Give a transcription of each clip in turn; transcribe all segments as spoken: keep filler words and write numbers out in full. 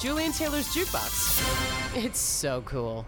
Julian Taylor's Jukebox. It's so cool.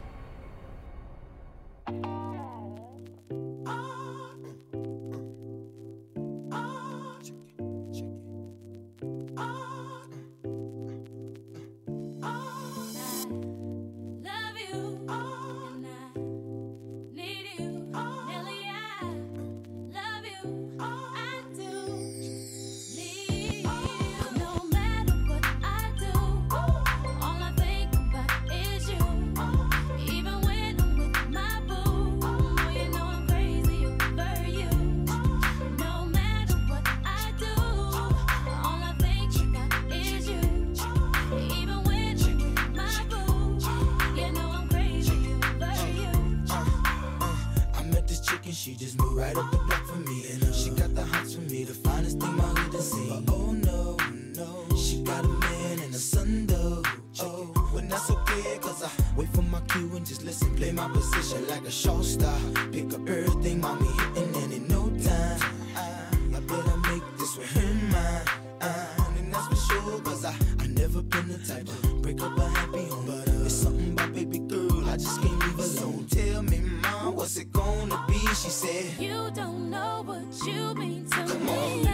She just moved right up the block for me, and uh, she got the hots for me, the finest thing my hood has seen. But oh no, no, she got a man and a son though. Oh, but that's okay, cause I wait for my cue and just listen, play my position like a show star. Pick up everything, mommy hitting, and in no time, I, I better make this with her mine. Uh, and that's for sure, cause I, I never been the type to break up a happy home. But uh, it's something about baby girl, I just can't leave alone. Tell me, mom, what's it gonna be? She said, you don't know what you mean to Come me. on.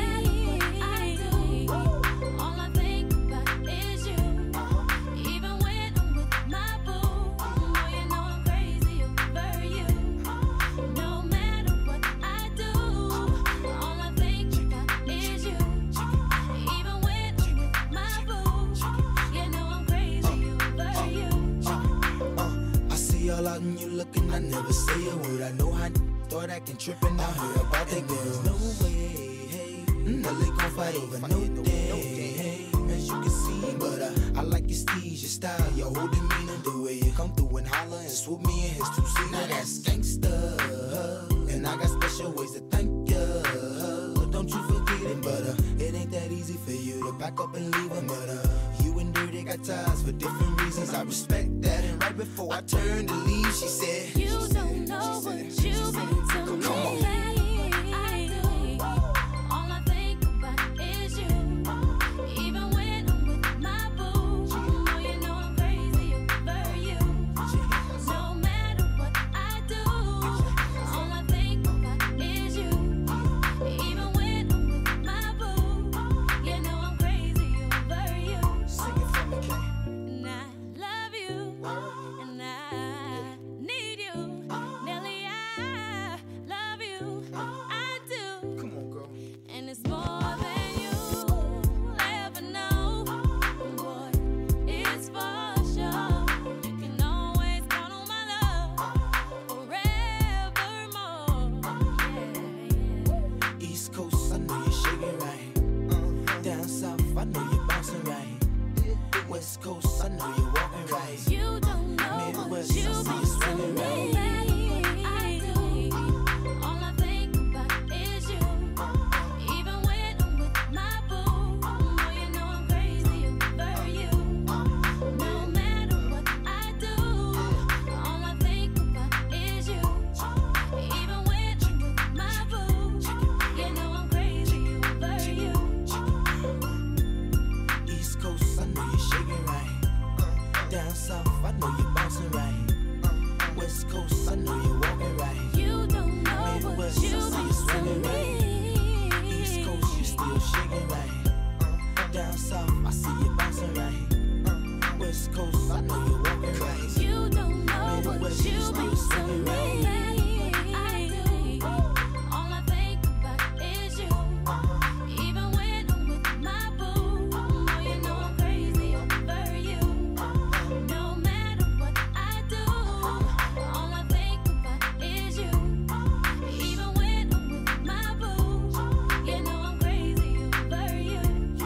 I do. All I think about is you. Even when I'm with my boo, oh, you know I'm crazy over you. No matter what I do, all I think about is you. Even when I'm with my boo, you know I'm crazy over you. uh, I see all out and you looking, I never say a word. I know how thought I can trip and I heard about that girl. No way, hey, Nelly gon' fight over no day, hey, as you can see. But uh, I like your steez, your style, your whole demeanor, the way you come through and holler and swoop me in his two-seater. Now that's gangsta, and I got special ways to thank ya. Don't you forget it, but uh, it ain't that easy for you to back up and leave him. But uh, you and Dirty got ties for different reasons. I respect that. And right before I turned to leave, she said, you don't know what you mean to me. Come on. I do. All I think about is you. Even when I'm with my boo, oh, you know I'm crazy over you. No matter what I do, all I think about is you. Even when I'm with my boo, you know I'm crazy over you. Sing it for me, Kay. And I love you, and I need you. Nelly, I love you, I do. Come on, girl. And it's more than you'll ever know. Boy, it's for sure. You can always count on my love forevermore. Yeah, yeah. East Coast, I know you're shaking right. Down South, I know you're bouncing right. West Coast, I know you're walking right. You don't know what Midwest, you I see you mean to swinging me. right. I do. All I think about is you. Even when I'm with my boo, oh, you know I'm crazy over you. No matter what I do, all I think about is you. Even when I'm with my boo, you know I'm crazy over you. East Coast, I know you're shaking right. Down South, I know you're bouncing right. West Coast, I know you're walking right. You don't know what Midwest, you I see you mean to swinging right. East me. Coast, you still shaking right. Down South, I see you bouncing right. West Coast, I know you're walking right. You don't know what Midwest, you you still mean to swinging me. right. I do. All I think about is you. Even when I'm with my boo, oh, you know I'm crazy over you. No matter what I do, all I think about is you. Even when I'm with my boo, you know I'm crazy over you.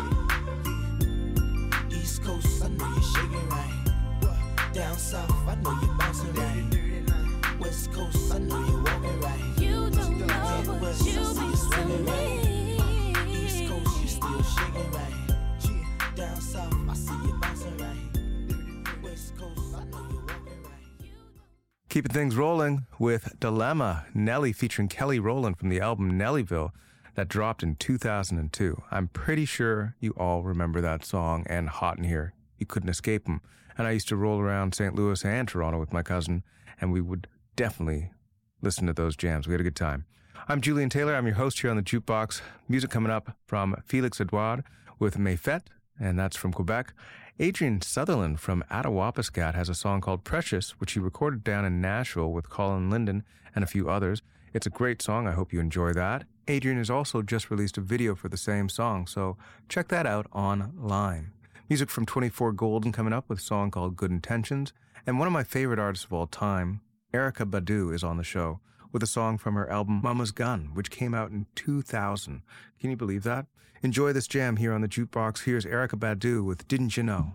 East Coast, I know you're shaking right. Down South, I know you're bouncing right. West Coast, I know you're walking right. You don't know what Midwest, you I see mean you to swinging right. East me. Coast, you still shaking right. Down South, I see you bouncing right. West Coast, I know you're walking right. Keeping things rolling with Dilemma, Nelly featuring Kelly Rowland from the album Nellyville that dropped in two thousand two. I'm pretty sure you all remember that song and Hot in Here you couldn't escape them. And I used to roll around Saint Louis and Toronto with my cousin, and we would definitely listen to those jams. We had a good time. I'm Julian Taylor. I'm your host here on the Jukebox. Music coming up from Felix Edouard with Mayfette, and that's from Quebec. Adrian Sutherland from Attawapiskat has a song called Precious, which he recorded down in Nashville with Colin Linden and a few others. It's a great song. I hope you enjoy that. Adrian has also just released a video for the same song, so check that out online. Music from twenty-four Golden coming up with a song called Good Intentions. And one of my favorite artists of all time, Erykah Badu, is on the show with a song from her album Mama's Gun, which came out in two thousand. Can you believe that? Enjoy this jam here on the Jukebox. Here's Erykah Badu with Didn't You Know?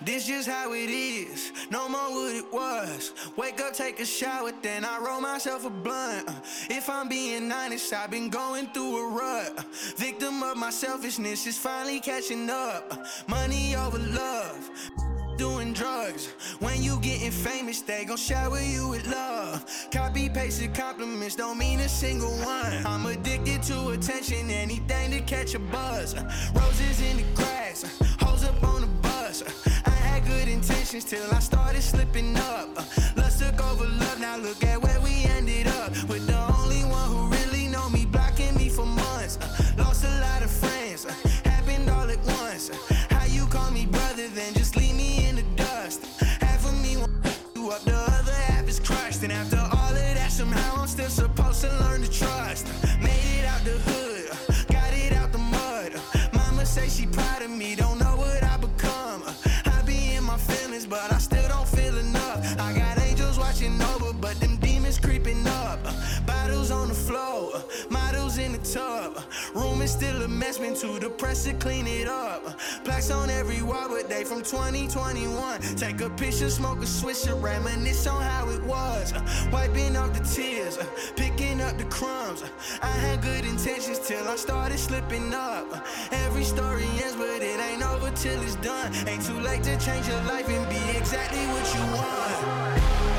This just how it is, no more what it was. Wake up, take a shower, then I roll myself a blunt. Uh, If I'm being honest, I've been going through a rut. Uh, Victim of my selfishness is finally catching up. Uh, Money over love, doing drugs. When you getting famous, they gon' shower you with love. Copy pasted compliments don't mean a single one. I'm addicted to attention, anything to catch a buzz. Uh, Roses in the grass, uh, hoes up on the bus. Uh, I had good intentions till I started slipping up. Uh, Lust took over love, now look at where we ended up. With the only one who really know me blocking me for months. Uh, Lost a lot of friends, uh, happened all at once. Uh, How you call me brother, then just leave me in the dust. Half of me want you up, the other half is crushed. And after all of that, somehow I'm still supposed to learn to trust. Made it out the hood, got it out the mud. Mama say she proud of me, don't know what I become. I be in my feelings, but I still don't feel enough. I got angels watching over, but them demons creeping up. Bottles on the floor, models in the tub. Room is still a mess, been too depressed to clean it up. Plaques on every wall, but they from twenty twenty-one. Take a picture, smoke a swisher, reminisce on how it was. Wiping off the tears, picking up the crumbs. I had good intentions till I started slipping up. Every story ends, but it ain't over till it's done. Ain't too late to change your life and be exactly what you want.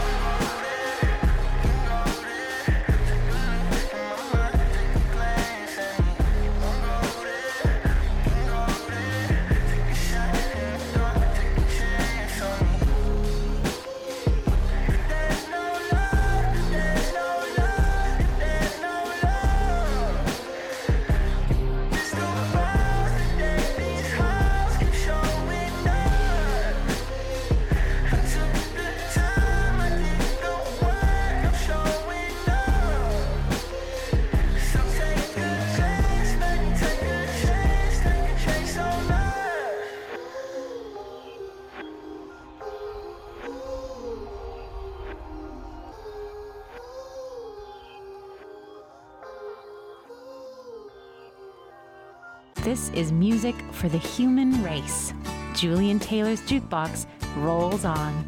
This is music for the human race. Julian Taylor's Jukebox rolls on.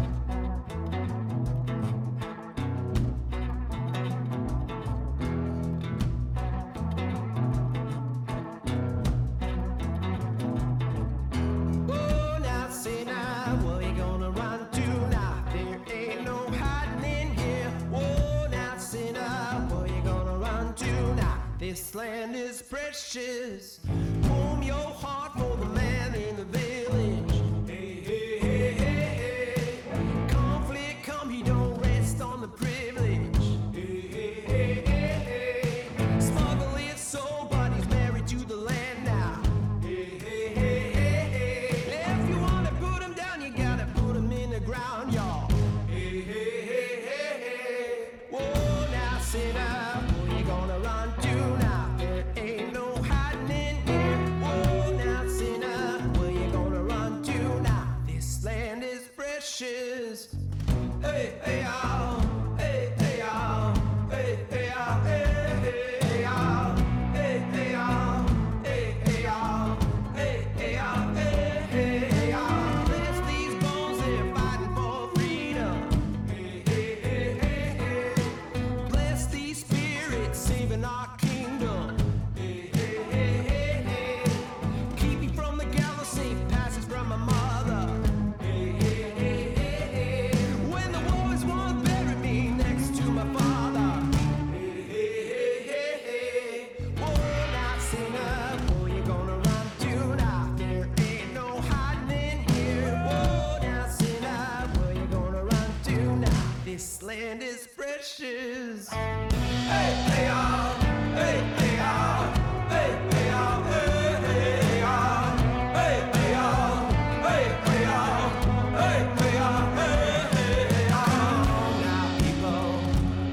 Oh, now say now, where you gonna run to now? There ain't no hiding in here. Oh, now say now, where you gonna run to now? This land is precious. Home your heart for the man in the village. Hey, hey, hey, hey, hey. Conflict come, he don't rest on the privilege. Hey, hey, hey, hey, hey. Smuggle his soul, but he's married to the land now. Hey, hey, hey, hey, hey. If you wanna put him down, you gotta put him in the ground, y'all. Hey, hey, hey, hey, hey. Whoa, now sit up, where you gonna run to now? There ain't no hiding in here. Whoa, now sit up, where you gonna run to now? This land is precious. Hey, hey, y'all. Hey, hey, y'all. Hey, hey, y'all. Hey, hey, hey, y'all. Hey, hey, y'all. Hey, hey, y'all. Hey, hey, y'all. Hey, hey, hey, y'all. Bless these bones, they're fighting for freedom. Hey, hey, hey, hey, hey. Bless these spirits, saving our kingdom. Hey, hey, hey, hey, hey. Keep me from the gallows, safe passage from my mother. Hey, hey, hey, hey, hey. When the war is won, bury me next to my father. Hey, hey, hey, hey, hey. Whoa, now sing up, where you gonna run to now? There ain't no hiding in here. Whoa, now sing up, where you gonna run to now? This land is precious. Hey, hey, y'all. Hey, hey, y'all. Hey, hey, y'all. Hey, hey, y'all. Hey, hey, y'all. Hey, hey, y'all. Hey, hey, y'all. Hey, hey, y'all. Now, people.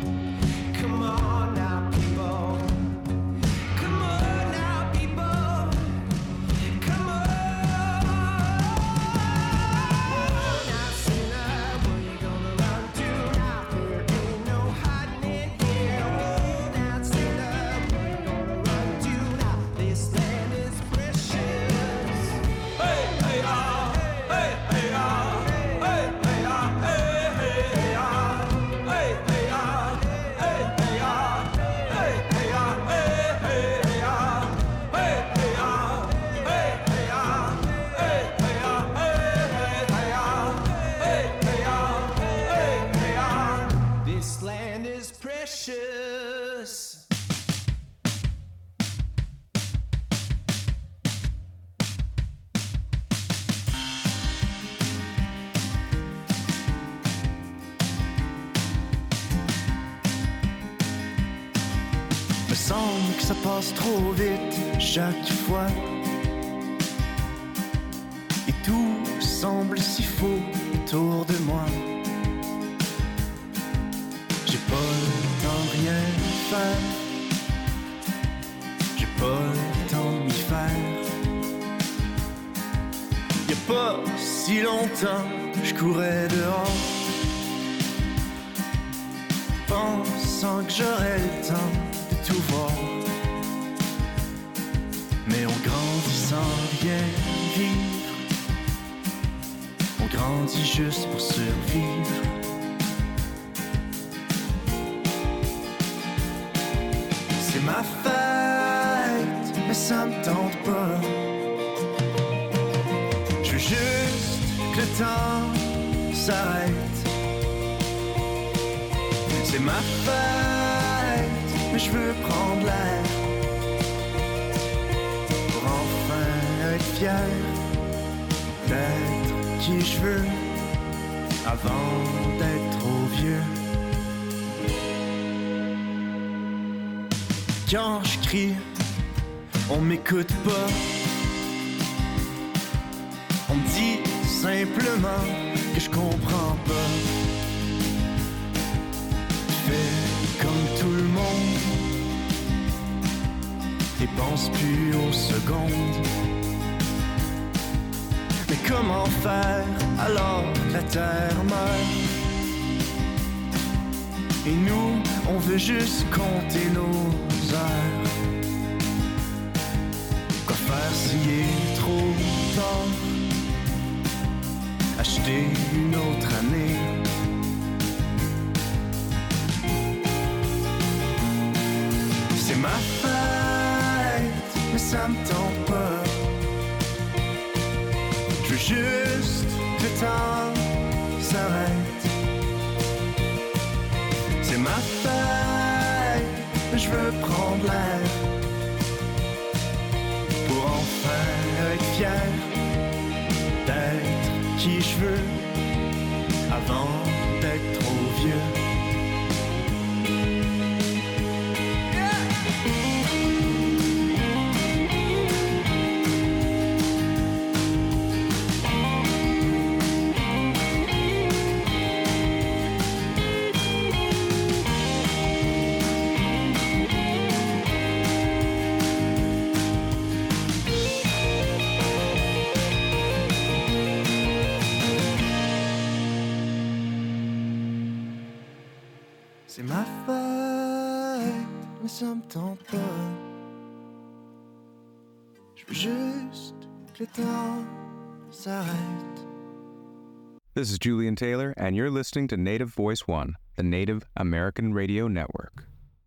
Come on now, people. Come on now, people. Come on. Oh, now, sinner, where you gonna run to now? There ain't no hiding in here. Oh, now, sinner, where you gonna run land is precious. Me semble que ça passe trop vite chaque fois. Et tout semble si faux autour de moi. J'ai pas le temps de rien faire. J'ai pas le temps de m'y faire. Y'a pas si longtemps je courais dehors, pensant que j'aurais le temps de tout voir. Mais on grandit sans rien vivre. On grandit juste pour survivre. C'est ma fête, mais ça me tente pas. Je veux juste que le temps s'arrête. C'est ma fête, mais je veux prendre l'air pour enfin être fier d'être qui je veux avant d'être trop vieux. Quand je crie, on m'écoute pas. On me dit simplement que je comprends pas. Fais comme tout le monde et pense plus aux secondes. Mais comment faire alors que la terre meurt? Et nous, on veut juste compter nos heures. Quoi faire s'il est trop tard? Acheter une autre année. C'est ma fête, mais ça me tente pas. Je veux juste que le temps s'arrête. C'est ma fête, mais je veux prendre l'air pour enfin être fier d'être qui je veux avant d'être trop vieux. C'est ma fête, mais ça me tente pas. Je veux juste que le temps s'arrête. This is Julian Taylor, and you're listening to Native Voice One, the Native American Radio Network.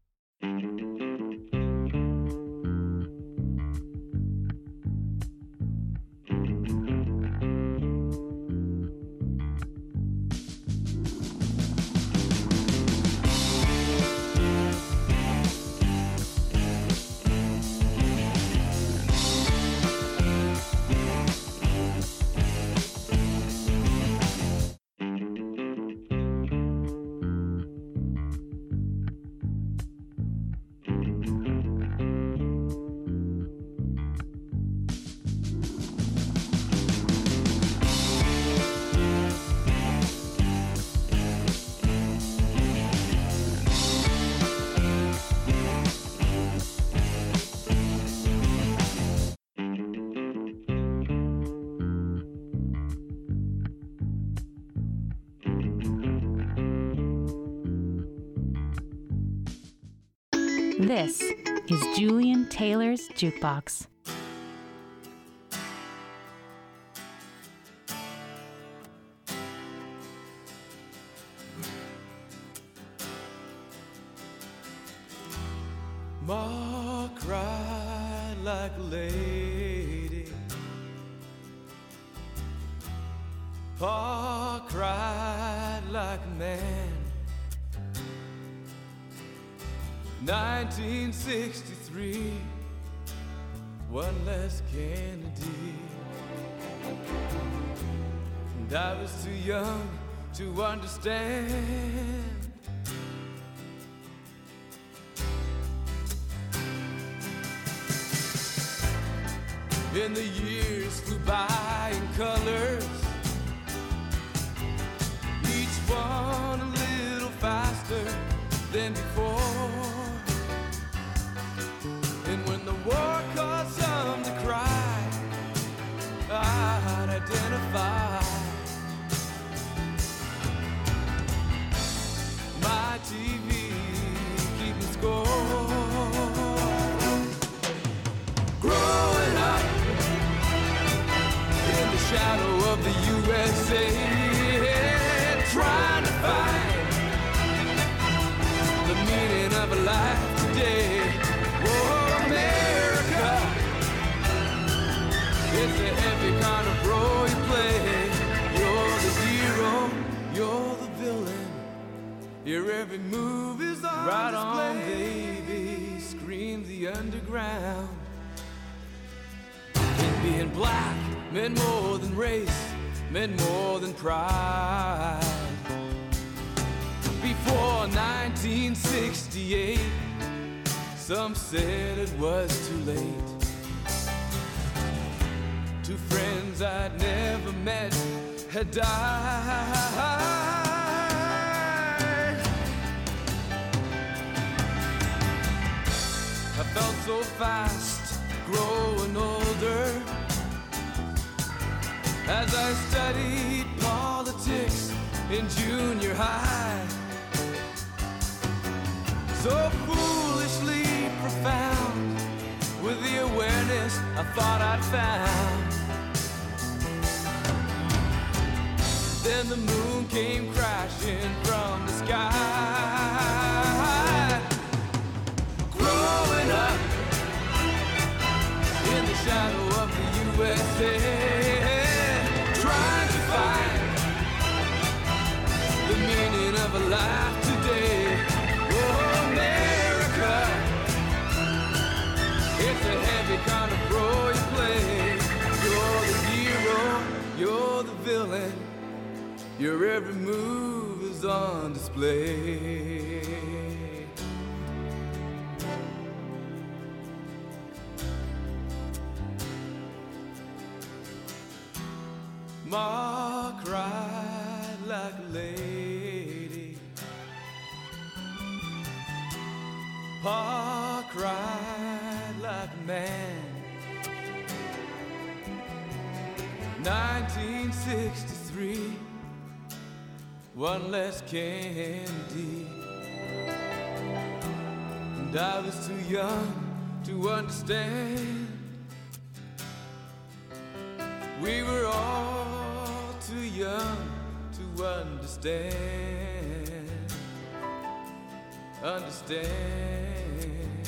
This is Julian Taylor's Jukebox. Ma cried like a lady. Pa cried like a man. nineteen sixty-three, one less Kennedy. And I was too young to understand. And the years flew by in colors, each one a little faster than before. And when the war caused some to cry, I'd identify my T V keeping score. Growing up in the shadow of the U S A, trying to find the meaning of a life today. Oh, America, it's a heavy kind of role you play. You're the hero, you're the villain. Your every move is on right display. On, baby, screams the underground. And being black meant more than race, meant more than pride. Before nineteen sixty-eight, some said it was too late. Two friends I'd never met had died. I felt so fast, growing older, as I studied politics in junior high. So foolishly profound, with the awareness I thought I'd found. Then the moon came crashing from the sky. Growing up in the shadow of the U S A, trying to find the meaning of a life today. Oh, America, it's a heavy kind of role you play. You're the hero, you're the villain. Your every move is on display. Ma cried like a lady, Pa cried like a man. nineteen sixty-three, one less Kennedy. And I was too young to understand. We were all too young to understand. Understand.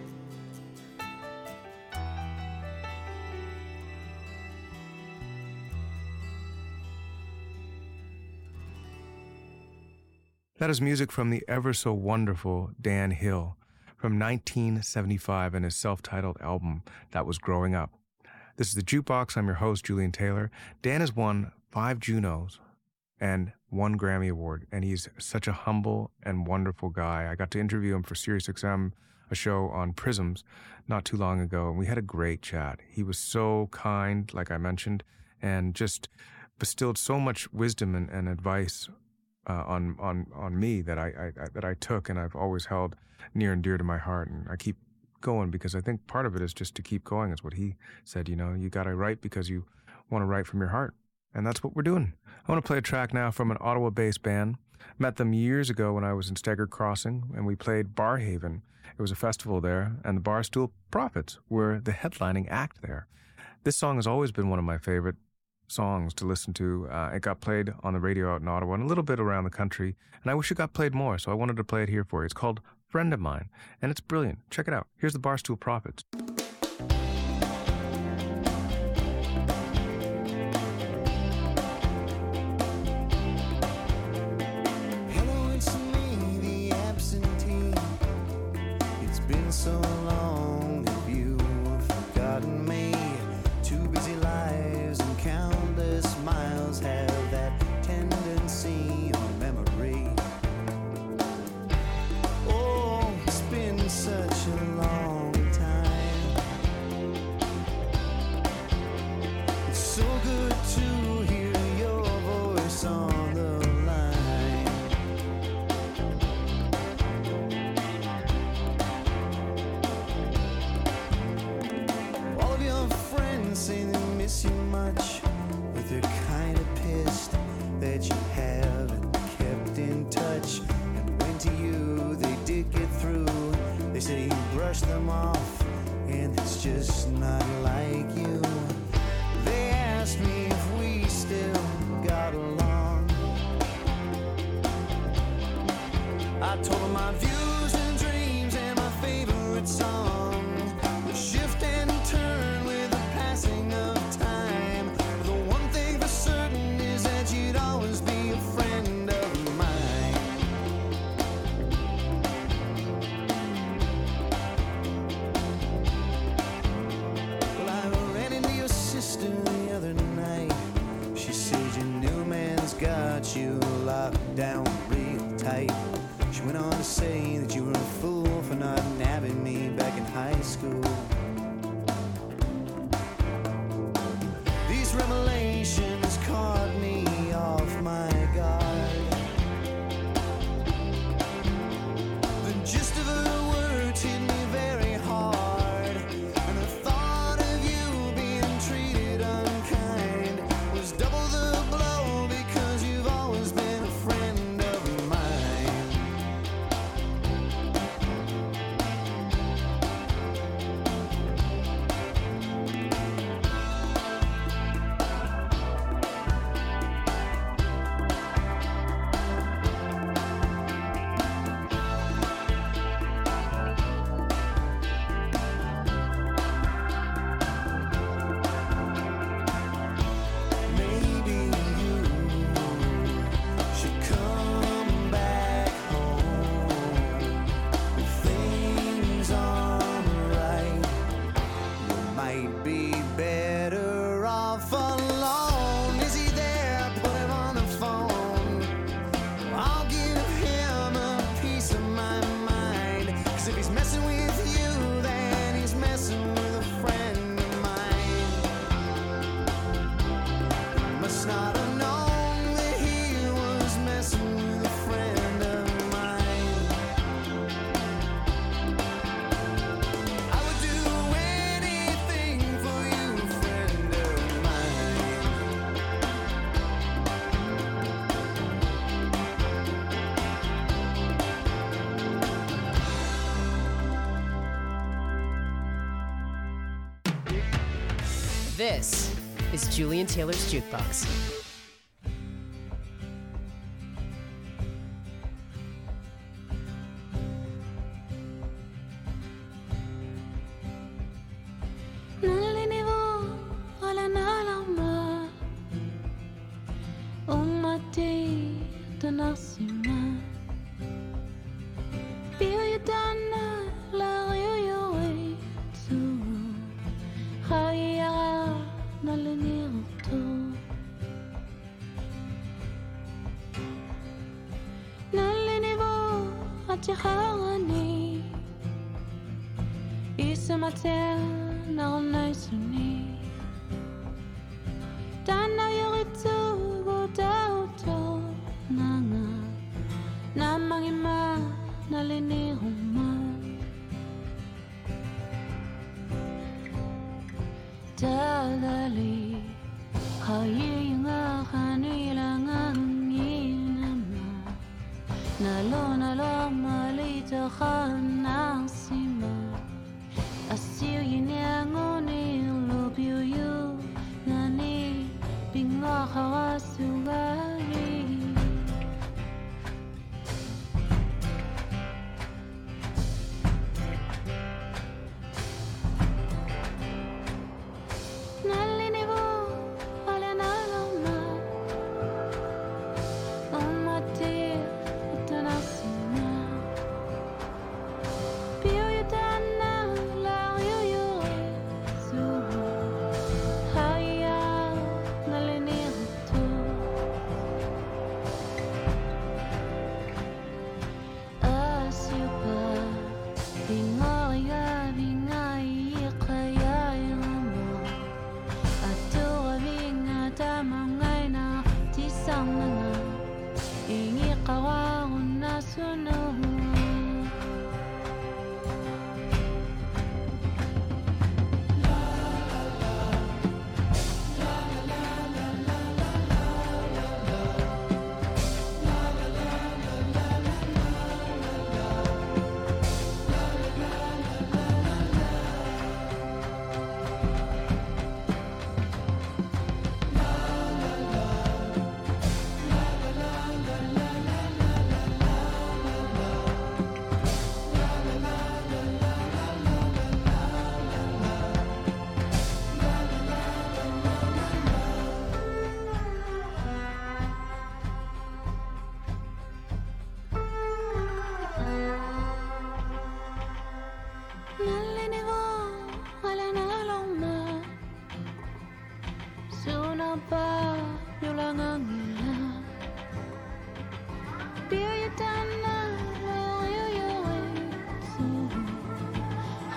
That is music from the ever so wonderful Dan Hill from nineteen seventy-five and his self-titled album that was Growing Up. This is the Jukebox. I'm your host, Julian Taylor. Dan has won five Junos and one Grammy Award, and he's such a humble and wonderful guy. I got to interview him for SiriusXM, a show on Prisms, not too long ago, and we had a great chat. He was so kind, like I mentioned, and just bestowed so much wisdom and, and advice uh, on on on me that I, I, I that I took, and I've always held near and dear to my heart, and I keep going because I think part of it is just to keep going. Is what he said. You know, you got to write because you want to write from your heart. And that's what we're doing. I want to play a track now from an Ottawa-based band. Met them years ago when I was in Steggert Crossing, and we played Barhaven. It was a festival there, and the Barstool Prophets were the headlining act there. This song has always been one of my favorite songs to listen to. Uh, it got played on the radio out in Ottawa and a little bit around the country, and I wish it got played more, so I wanted to play it here for you. It's called Friend of Mine, and it's brilliant. Check it out. Here's the Barstool Prophets. Hello, it's me, the absentee. said he brushed them off, and it's just not like you. They asked me if we still got along. I told them my views and dreams and my favorite song would shift and turn with the passing of time. The one thing for certain is that you'd always be a friend of mine. Well, I ran into your sister the other night. She said your new man's got you locked down real tight. She went on to say that you were a fool for not nabbing me back in high school. These revelations caught me off my guard. The gist of her words hit me very hard, and the thought of you being treated unkind was double the blow, because you've always been a friend of mine. Maybe you should come back home. If things aren't right, you might be better off alone. Is he there? Put him on the phone. I'll give him a piece of my mind. 'Cause if he's messing with you, then he's messing with a friend of mine. Must not have known that he was messing with a friend of mine. I would do anything for you, friend of mine. This is Julian Taylor's Jukebox. Nalinivo wala nalama umati tanasima biyadana la yoyoy tu khaya nalinirto nalinivo atihani isamatel naonaisuni dana yoritu godauto nanga namangima naliniruma Dadali hayinga hanilanga nginama nalo nalo malita khanasima asiu yinangoni love you you nani binga khawasugari Nalinivo wala nalama umati tanasima Pio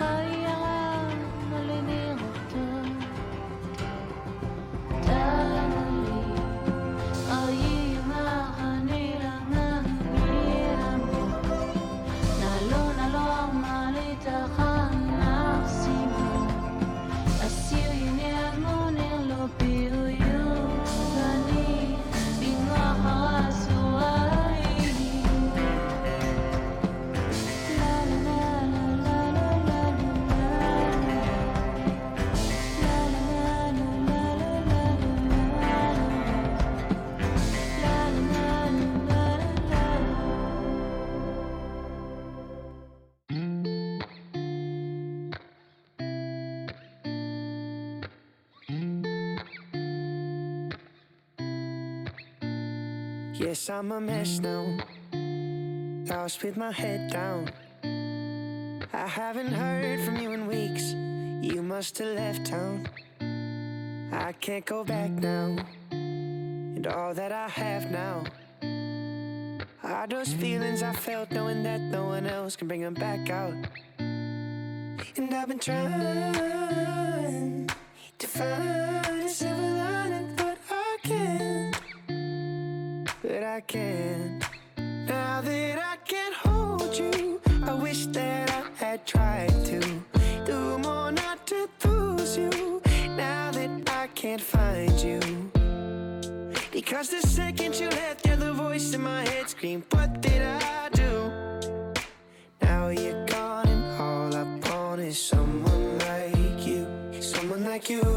Yes, I'm a mess now, lost with my head down. I haven't heard from you in weeks, you must have left town. I can't go back now, and all that I have now are those feelings I felt knowing that no one else can bring them back out. And I've been trying to find a silver lining, but I can't. But I can't. Now that I can't hold you, I wish that I had tried to do more not to lose you. Now that I can't find you, because the second you left, you're the voice in my head scream, what did I do? Now you're gone and all I want is someone like you. Someone like you.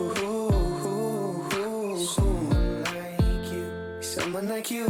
Someone like you. Someone like you.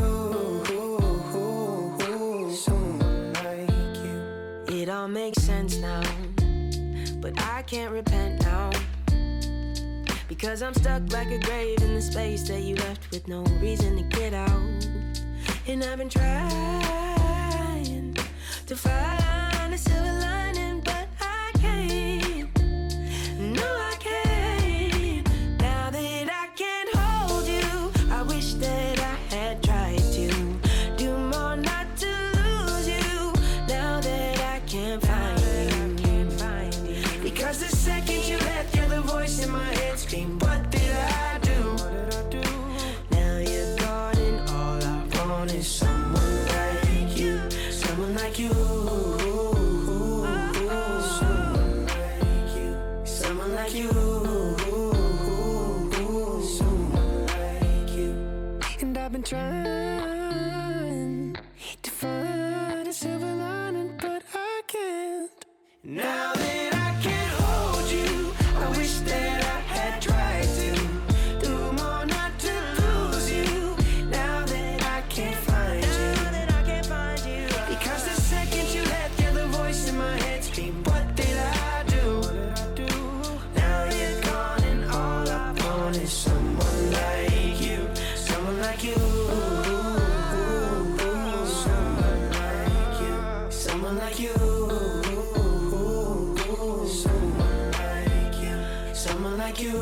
Someone like you. It all makes sense now, but I can't repent now, because I'm stuck like a grave in the space that you left with no reason to get out. And I've been trying to find a silver lining, but I can't. No, I can't. Now that I can't hold you, I wish that I had tried to do more not to lose you. Now that I can't find you, because the second you left, you're the voice in my head scream, what did I do? Now you're gone and all I want is someone like you. Someone like you. Someone like you. Someone like you. Someone like you. And I've been trying to find a silver lining, but I can't. Now that I can't hold you, I wish that I had tried to do more not to lose you. Now that I can't find you, because the second you left, you're the voice in my head scream, what did I do? Now you're gone and all I want is someone like you. Someone like you. Someone like you. Someone like you. Someone like you. Someone like you.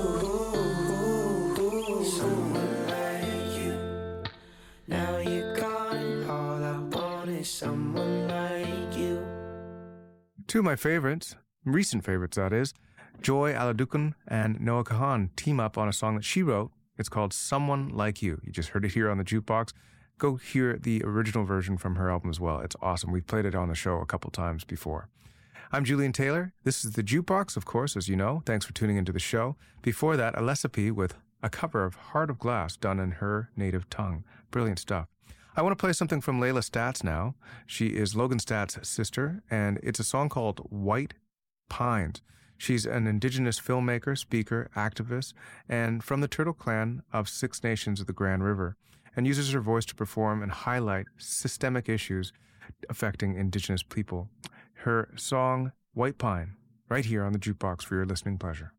Someone like you. Now you're gone and all I want is someone like you. Two of my favorites, recent favorites that is, Joy Aladukun and Noah Kahan team up on a song that she wrote. It's called Someone Like You. You just heard it here on the Jukebox. Go hear the original version from her album as well. It's awesome. We've played it on the show a couple times before. I'm Julian Taylor. This is the Jukebox, of course, as you know. Thanks for tuning into the show. Before that, Alessipi with a cover of Heart of Glass done in her native tongue. Brilliant stuff. I want to play something from Layla Stats now. She is Logan Stats' sister, and it's a song called White Pines. She's an indigenous filmmaker, speaker, activist, and from the Turtle Clan of Six Nations of the Grand River, and uses her voice to perform and highlight systemic issues affecting indigenous people. Her song, White Pine, right here on the Jukebox for your listening pleasure.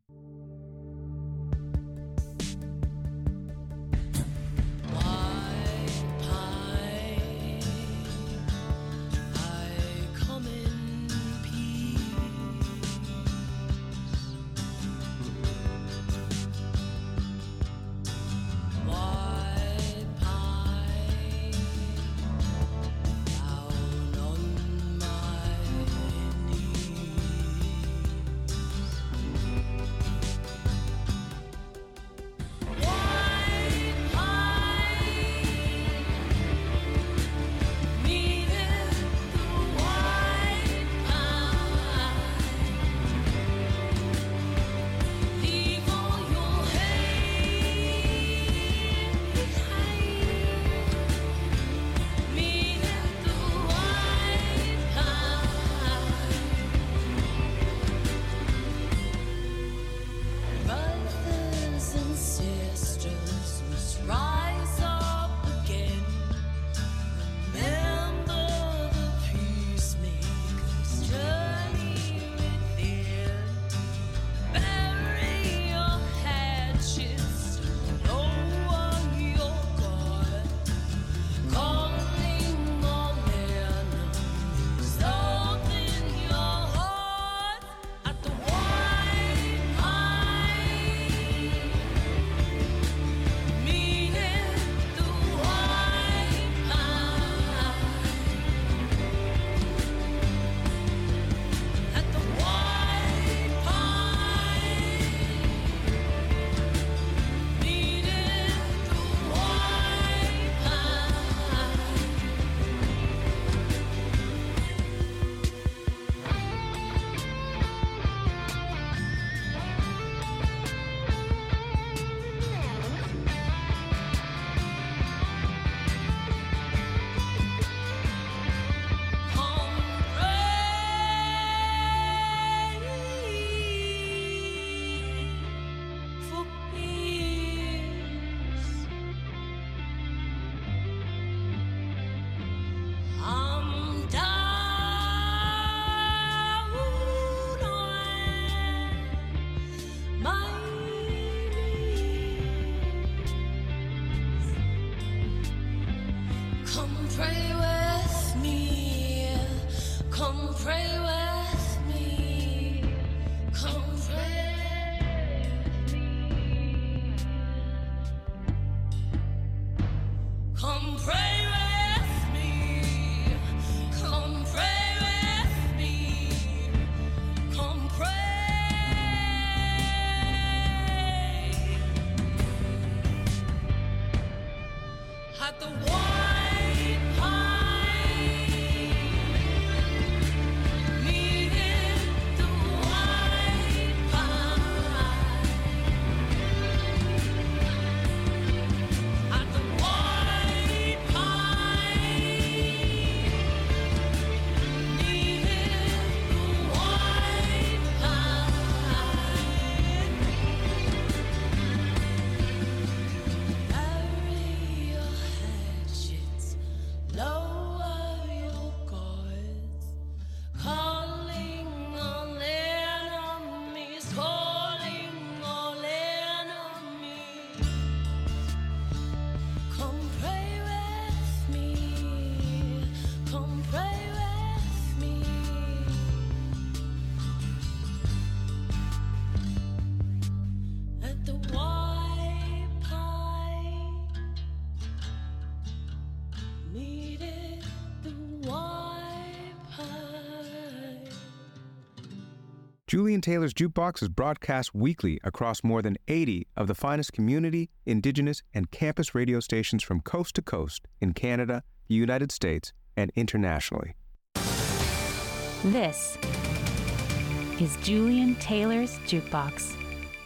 Down on my knees. pray with me. Come pray with me. Come pray with me. Come pray with me. Come pray. At the White Pine, needed the White Pine. At the White Pine, needed the White Pine. Bury your hatchets, lower your guards, calling all enemies, calling all enemies. Come pray with me, come pray with me. At the White Pine, needed the White Pine. Julian Taylor's Jukebox is broadcast weekly across more than eighty of the finest community, indigenous, and campus radio stations from coast to coast in Canada, the United States, and internationally. This is Julian Taylor's Jukebox.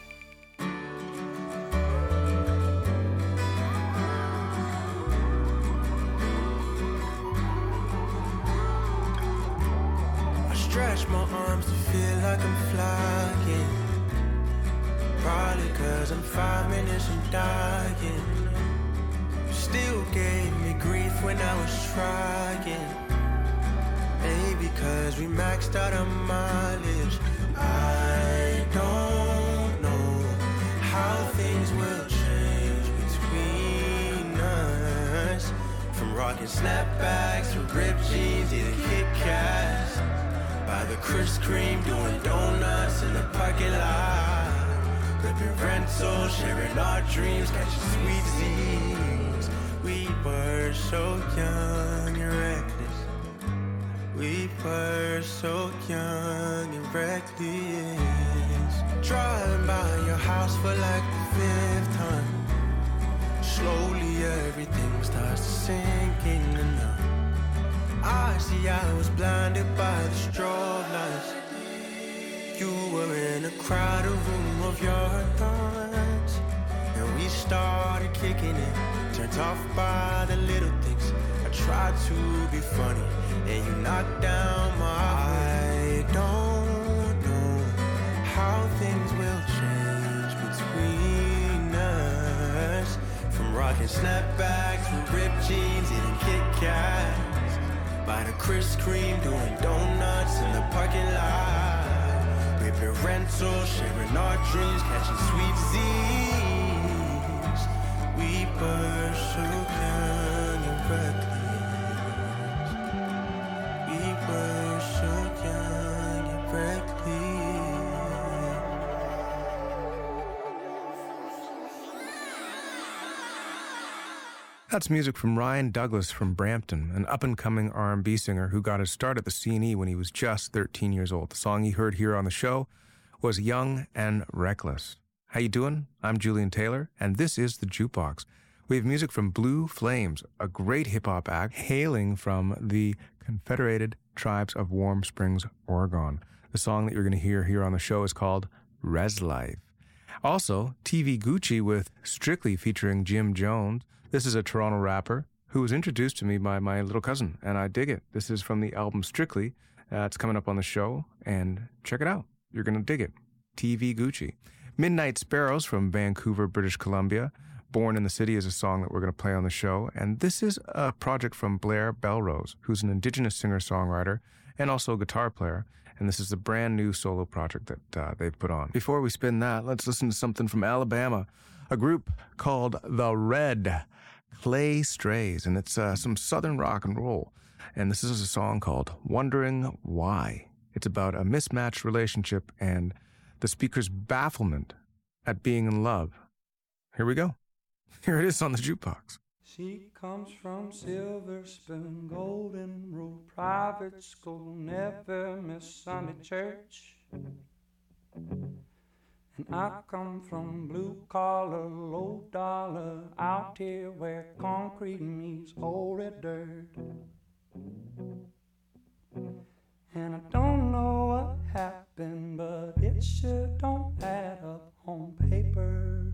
I stretch my arms to feel like I'm flying. Probably cause I'm five minutes from dying. You still gave me grief when I was trying. Maybe cause we maxed out our mileage. I don't know how things will change between us. From rocking snapbacks to ripped jeans, eating Kit Kats. By the Krispy Kreme, doing donuts in the parking lot. Ripping rentals, sharing our dreams, catching sweet zines. We were so young and reckless. We were so young and reckless. Driving by your house for like the fifth time. Slowly everything starts to sink in and out. I see I was blinded by the strobe lights. You were in a crowded room of your thoughts. And we started kicking it, turned off by the little things. I tried to be funny, and you knocked down my I don't know how things will change between us. From rocking snapbacks with ripped jeans, eating Kit Kats. By the Krispy Kreme, doing donuts in the parking lot. Ripping rentals, sharing our dreams, catching sweet zines. We were so young and reckless. We were so young and reckless. That's music from Ryan Douglas from Brampton, an up-and-coming R and B singer who got his start at the C and E when he was just thirteen years old. The song he heard here on the show was Young and Reckless. How you doing? I'm Julian Taylor, and this is The Jukebox. We have music from Blue Flames, a great hip-hop act hailing from the Confederated Tribes of Warm Springs, Oregon. The song that you're going to hear here on the show is called Res Life. Also, T V Gucci with Strictly featuring Jim Jones. This is a Toronto rapper who was introduced to me by my little cousin, and I dig it. This is from the album Strictly. Uh, it's coming up on the show, and check it out. You're going to dig it. T V Gucci. Midnight Sparrows from Vancouver, British Columbia. Born in the City is a song that we're going to play on the show, and this is a project from Blair Belrose, who's an Indigenous singer-songwriter and also a guitar player, and this is a brand new solo project that uh, they've put on. Before we spin that, let's listen to something from Alabama, a group called The Red Clay Strays, and it's uh, some southern rock and roll. and this is a song called Wondering Why. It's about a mismatched relationship and the speaker's bafflement at being in love. Here we go. Here it is on the jukebox. She comes from Silver Spoon, Golden Rule, private school, never miss Sunday church. And I come from blue collar, low dollar, out here where concrete meets old red dirt. And I don't know what happened, but it sure don't add up on paper.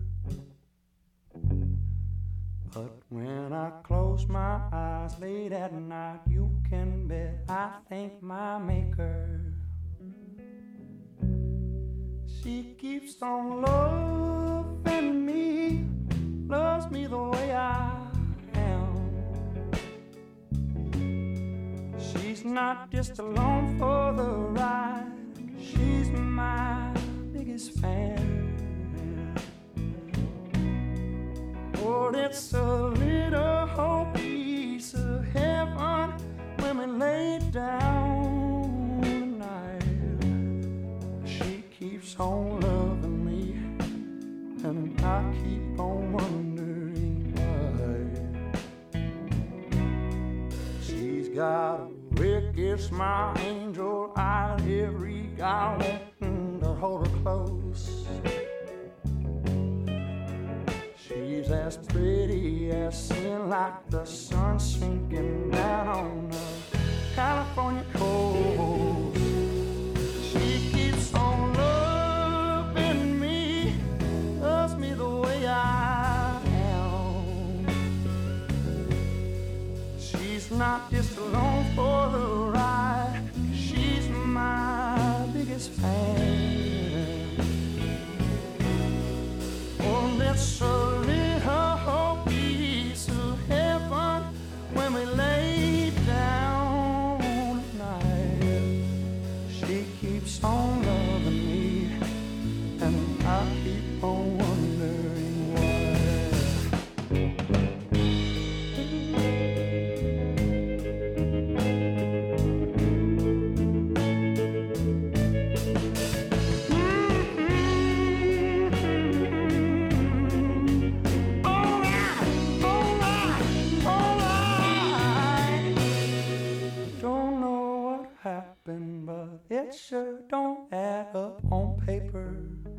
But when I close my eyes late at night, you can bet I thank my maker. She keeps on loving me, loves me the way I am. She's not just along for the ride, she's my biggest fan. Oh, it's a little whole piece of heaven when we lay down tonight. She keeps on loving me, and I keep on wondering why. She's got a wicked smile, angel eye, every guy wanting to hold her close. She's as pretty as sin, like the sun sinking down on the California coast. She keeps on loving me, loves me the way I am. She's not just along for the ride, she's my biggest fan. Oh, that's a little piece of heaven when we lay down at night. She keeps on loving me, and I keep on wondering why. But it sure don't add up on paper.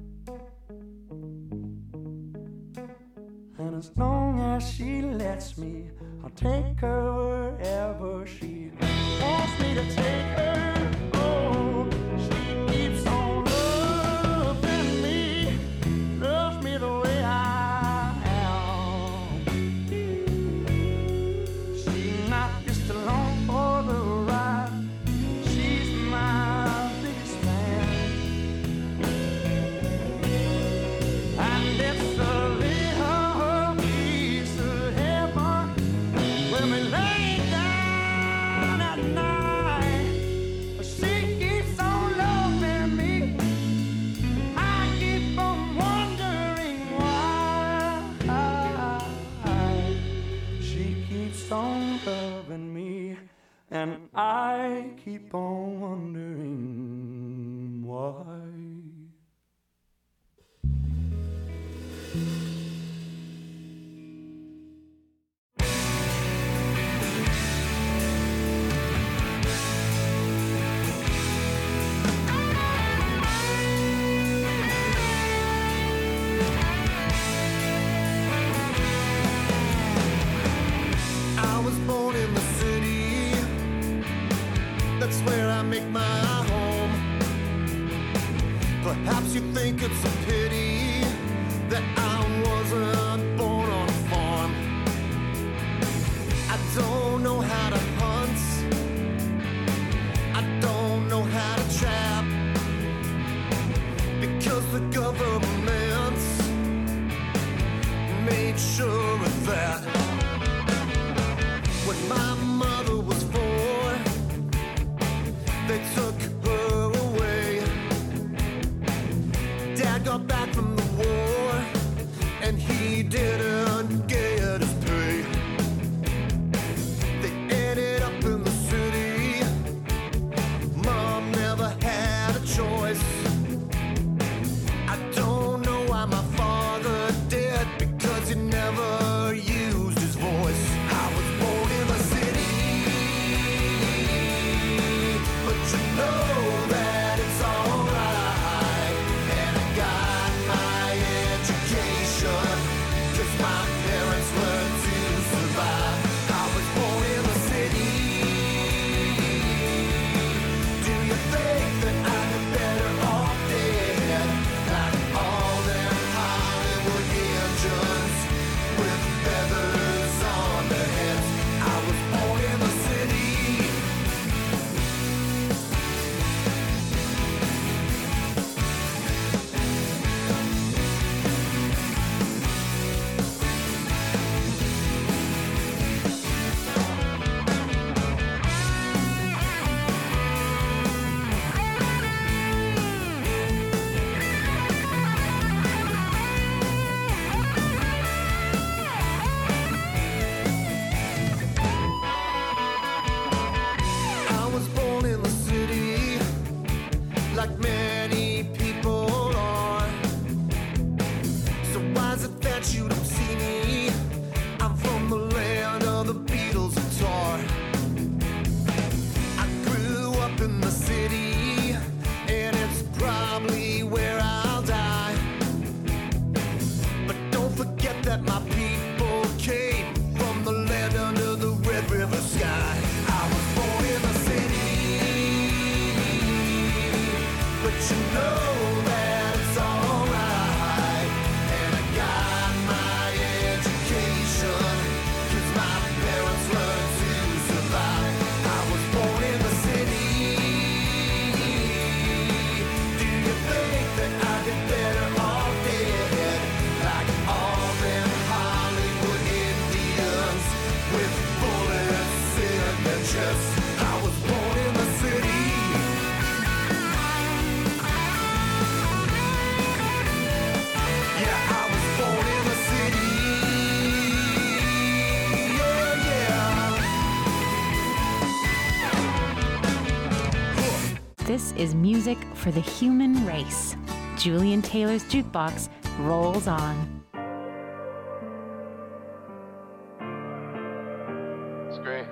And as long as she lets me, I'll take her wherever she wants me to take her. Oh, she keeps on loving me, loves me the way I am. She's not just along for the ride, my biggest fan. And it's a little piece of heaven when we lay down at night. She keeps on loving me, I keep on wondering why. She keeps on loving me, and I keep on wondering why. I was born in the city, that's where I make my home. Perhaps you think it's a pity that I wasn't born on a farm. I don't know how to hunt, I don't know how to trap, because the government made sure of that. When my mother was four, they took her away. Dad got back from the war, and he didn't get his pay. They ended up in the This is music for the human race. Julian Taylor's Jukebox rolls on. Screen.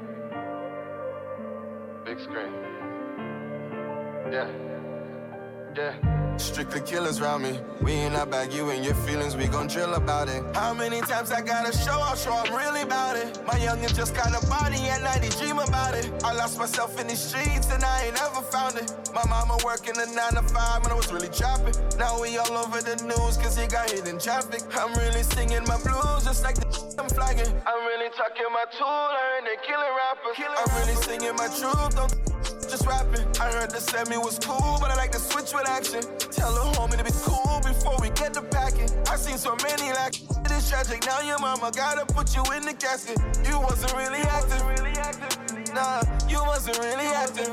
Big screen. Yeah. Yeah. Strictly killers round me. We ain't not back, you and your feelings, we gon' drill about it. How many times I gotta show, I'll show I'm really about it. My youngin' just got a body, at night he dream about it. I lost myself in these streets and I ain't ever found it. My mama working a nine to five when I was really trapping. Now we all over the news cause he got hit in traffic. I'm really singing my blues just like the I'm flagging. I'm really talking my tool, I heard they killing rappers. I'm really singing my truth, don't just rapping. I heard the semi was cool, but I like to switch with action. Tell a homie to be cool before we get the packing. I seen so many like it is tragic. Now your mama gotta put you in the casket. You wasn't really active. Nah, you wasn't really active.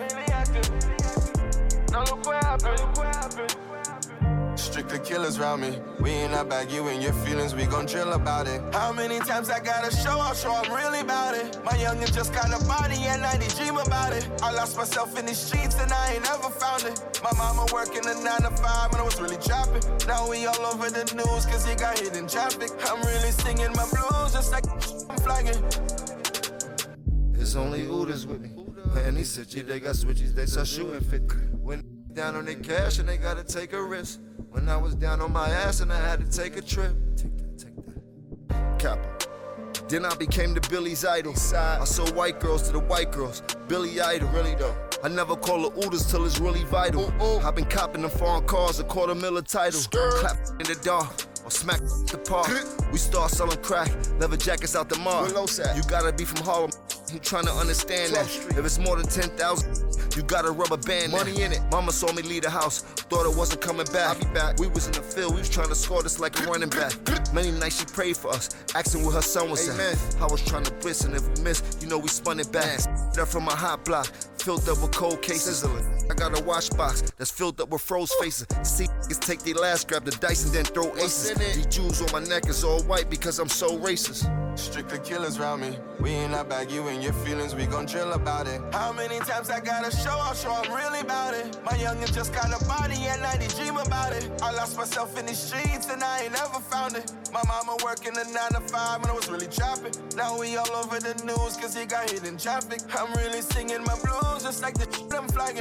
Now look what happened. Look what happened. Strictly killers round me. We ain't not back, you and your feelings, we gon' drill about it. How many times I gotta show, I'll show I'm really about it. My youngin' just got a body, at night he dream about it. I lost myself in these streets and I ain't ever found it. My mama working a nine to five when I was really trapping. Now we all over the news cause he got hit in traffic. I'm really singing my blues just like I'm flagging. It's only Ooders with me. Man, these city, they got switches, they start shooting fifty. When down on their cash and they gotta take a risk. When I was down on my ass and I had to take a trip. Take that, take that. Kappa. Then I became the Billy's idol. I sold white girls to the white girls. Billy Idol, really though. I never call the Ooders till it's really vital. I've been copping them foreign cars, a quarter mil a title. Clap in the dark, or smack the park. We start selling crack, leather jackets out the mall. You gotta be from Harlem. I'm trying to understand that. If it's more than ten thousand, you got a rubber band. Money in it. Mama saw me leave the house, thought it wasn't coming back. I'll be back. We was in the field, we was trying to score this like a running back. Many nights she prayed for us, asking where her son was Amen. At. I was trying to blitz, and if we missed, you know we spun it back. That from my hot block, filled up with cold cases. I got a wash box that's filled up with froze faces. See niggas take their last, grab the dice and then throw aces. These jewels on my neck is all white because I'm so racist. Strictly killers round me. We ain't not back, you and your feelings, we gon' drill about it. How many times I gotta show, I'll show I'm really about it. My youngin' just got a body, at night he dream about it. I lost myself in these streets and I ain't ever found it. My mama working a nine to five when I was really trapping. Now we all over the news cause he got hit in traffic. I'm really singing my blues just like the shit I'm flagging.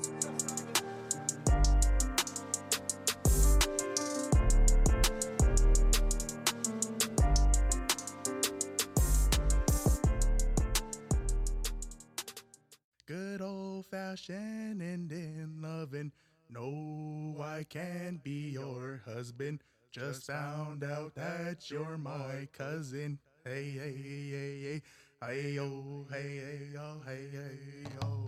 Good old-fashioned Indian loving. No, I can't be your husband. Just found out that you're my cousin. Hey, hey, hey, hey, hey, yo, hey, hey, yo, hey, hey, yo.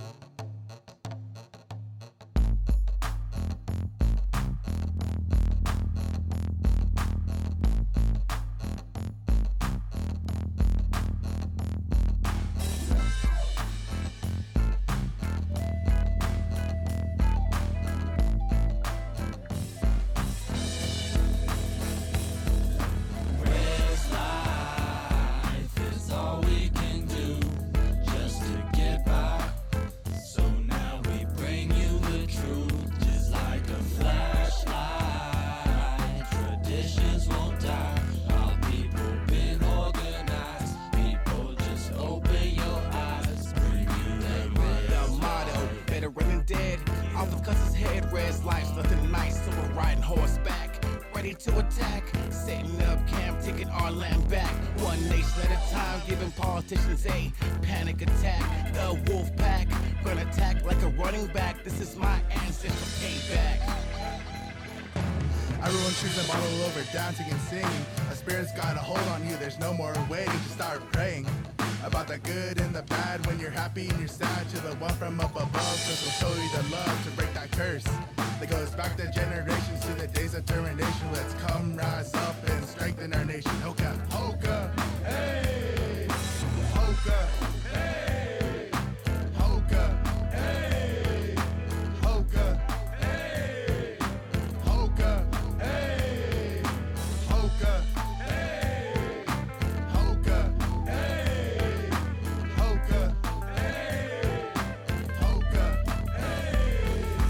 To attack, setting up camp, taking our land back. One nation at a time, giving politicians a panic attack. The wolf pack, gonna attack like a running back. This is my ancestor payback. Everyone shoots a bottle over, dancing and singing. A spirit's got a hold on you, there's no more waiting to start praying. About the good and the bad, when you're happy and you're sad, to the one from up above, cause we'll show you the love to break that curse. That goes back to generations, to the days of termination. Let's come rise up and strengthen our nation. Hoka, hoka, hey! Hoka, hey! Hoka, hey! Hoka, hey! Hoka, hey! Hoka, hey! Hoka, hey! Hoka, hey! Hoka, hey!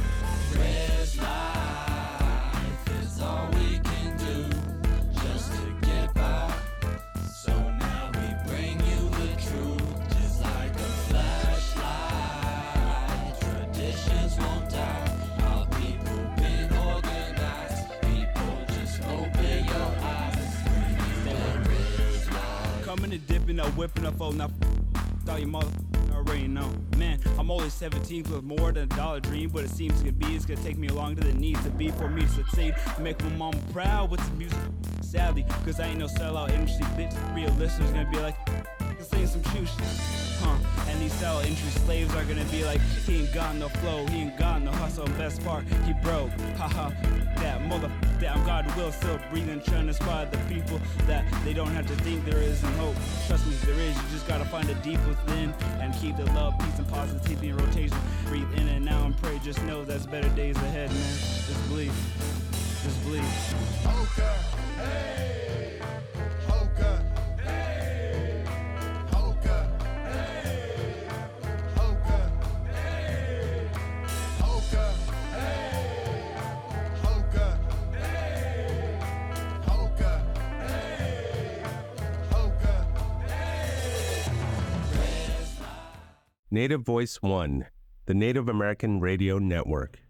know, whipping a phone. Now, f- all you mother already know. Man, I'm only seventeen with more than a dollar dream, but it seems to be it's gonna take me along to the needs to be for me to succeed. Make my mama proud with the music, sadly, cause I ain't no sellout industry bitch. Real listeners gonna be like, saying some true shit, huh? And these sellout industry slaves are gonna be like, he ain't got no flow, he ain't got no hustle, and best part, he broke, haha. That mother, that I'm God will still breathing, trying to inspire the people that they don't have to think there isn't hope. Trust me, there is. You just gotta find it deep within and keep the love, peace, and positivity in rotation. Breathe in and out and pray. Just know there's better days ahead, man. Just believe. Just believe. Hoka, hey, Hoka, hey, Hoka, hey, Hoka, hey, Hoka, hey, Hoka, hey, Hoka, hey, Hoka, hey. Native Voice One, the Native American Radio Network.